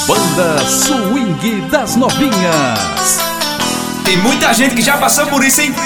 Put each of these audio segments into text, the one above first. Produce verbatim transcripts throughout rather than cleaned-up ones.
Banda Swing das Novinhas. Tem muita gente que já passou por isso, hein?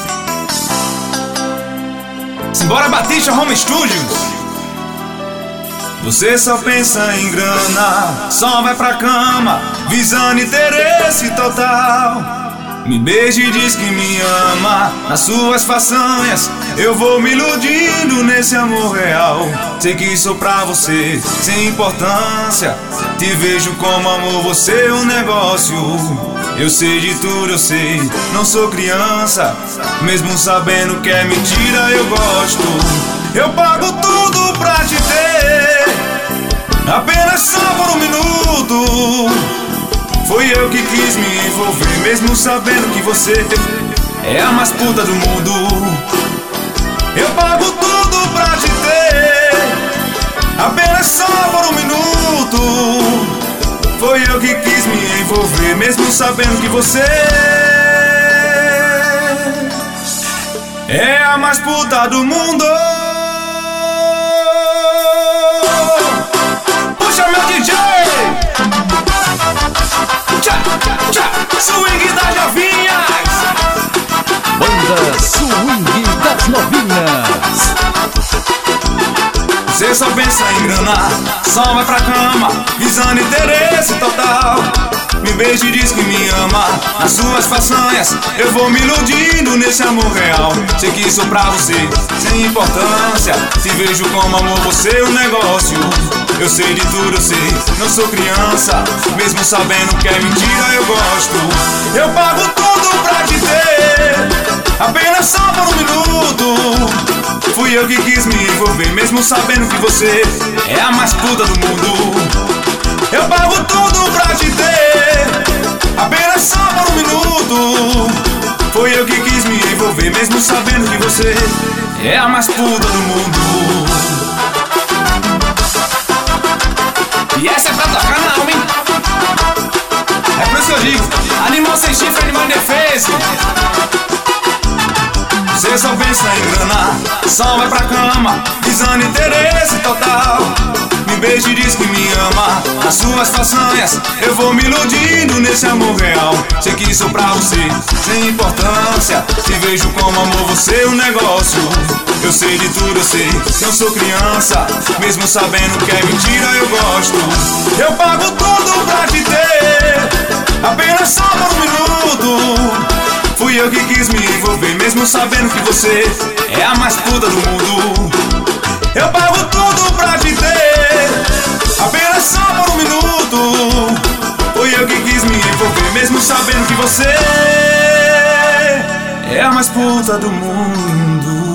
Simbora Batista Home Studios. Você só pensa em grana, só vai pra cama, visando interesse total. Me beija e diz que me ama, nas suas façanhas eu vou me iludindo nesse amor real. Sei que sou pra você, sem importância, te vejo como amor, você é um negócio. Eu sei de tudo, eu sei, não sou criança, mesmo sabendo que é mentira eu gosto. Eu pago tudo pra te ter, apenas só por um minuto. Foi eu que quis me envolver, mesmo sabendo que você é a mais puta do mundo. Eu pago tudo pra te ter, apenas só por um minuto. Foi eu que quis me envolver, mesmo sabendo que você é a mais puta do mundo. Puxa meu D J! Tchá, tchá, swing das novinhas. Banda Swing das Novinhas. Você só pensa em grana, só vai pra cama, visando interesse total. Me beija e diz que me ama, nas suas façanhas eu vou me iludindo nesse amor real. Sei que sou pra você, sem importância, te vejo como amor, você é um negócio. Eu sei de tudo, eu sei, não sou criança, mesmo sabendo que é mentira eu gosto. Eu pago tudo pra te ter, apenas só por um minuto. Fui eu que quis me envolver, mesmo sabendo que você é a mais puta do mundo. Eu pago tudo pra te ter, apenas só por um minuto. Foi eu que quis me envolver, mesmo sabendo que você é a mais puta do mundo. E essa é pra tocar na alma, hein? É por isso que eu digo, animal sem chifre, animal indefeso. Você só pensa em grana, só vai pra cama, visando interesse total. Me beija e diz que me ama, nas suas façanhas eu vou me iludindo nesse amor real. Sei que sou pra você, sem importância, te vejo como amor, você é um negócio. Eu sei de tudo, eu sei, não sou criança, mesmo sabendo que é mentira eu gosto. Eu pago tudo pra te ter, apenas só por um minuto. Fui eu que quis me envolver, mesmo sabendo que você é a mais puta do mundo. Eu pago tudo pra te ter, apenas só por um minuto. Foi eu que quis me envolver, mesmo sabendo que você é a mais puta do mundo.